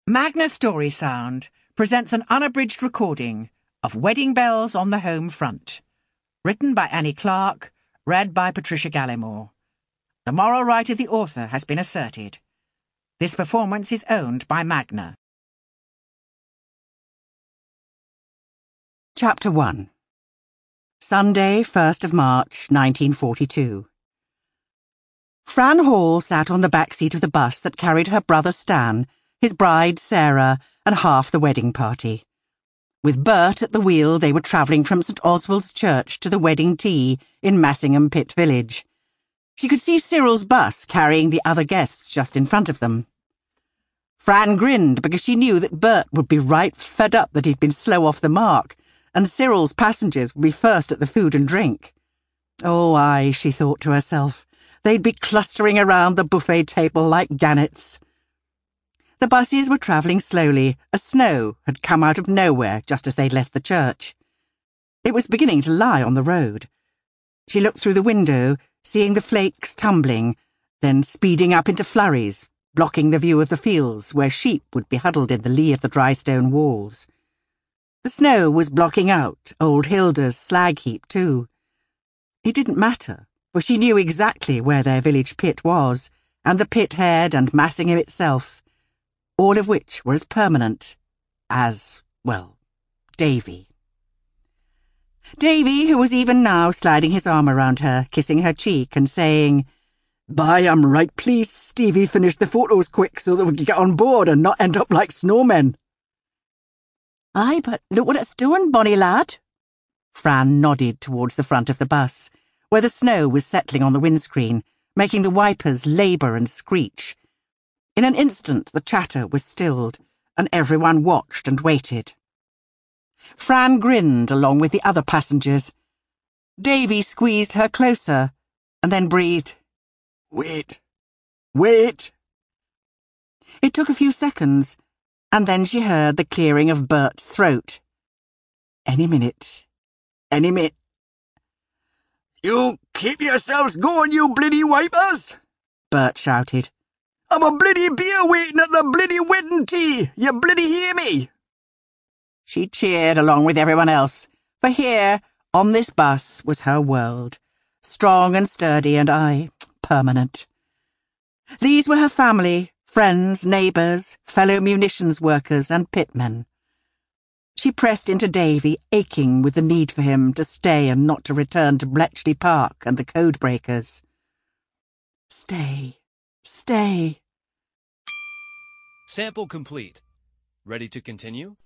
Magna Story Sound presents an unabridged recording of Wedding Bells on the Home Front, written by Annie Clark, read by Patricia Gallimore. The moral right of the author has been asserted. This performance is owned by Magna. Chapter 1. Sunday, 1st of March, 1942. Fran Hall sat on the back seat of the bus that carried her brother Stan, his bride Sarah, and half the wedding party. With Bert at the wheel, they were travelling from St Oswald's Church to the wedding tea in Massingham Pit Village. She could see Cyril's bus carrying the other guests just in front of them. Fran grinned because she knew that Bert would be right fed up that he'd been slow off the mark, and Cyril's passengers would be first at the food and drink. Oh, aye, she thought to herself. They'd be clustering around the buffet table like gannets. The buses were travelling slowly, as snow had come out of nowhere just as they'd left the church. It was beginning to lie on the road. She looked through the window, seeing the flakes tumbling, then speeding up into flurries, blocking the view of the fields where sheep would be huddled in the lee of the dry stone walls. The snow was blocking out old Hilda's slag heap too. It didn't matter, for she knew exactly where their village pit was, and the pit head and Massingham itself, all of which were as permanent as, well, Davy. Davy, who was even now sliding his arm around her, kissing her cheek and saying, "Bye, I'm right pleased Stevie finished the photos quick so that we could get on board and not end up like snowmen." "Aye, but look what it's doing, bonny lad." Fran nodded towards the front of the bus, where the snow was settling on the windscreen, making the wipers labour and screech. In an instant the chatter was stilled, and everyone watched and waited. Fran grinned along with the other passengers. Davy squeezed her closer, and then breathed, "Wait, wait." It took a few seconds, and then she heard the clearing of Bert's throat. Any minute. "You keep yourselves going, you bloody wipers!" Bert shouted. "I'm a bloody beer waiting at the bloody wedding tea, you bloody hear me?" She cheered along with everyone else, for here, on this bus, was her world, strong and sturdy and permanent. These were her family, friends, neighbours, fellow munitions workers and pitmen. She pressed into Davy, aching with the need for him to stay and not to return to Bletchley Park and the code breakers. Stay. Sample complete. Ready to continue?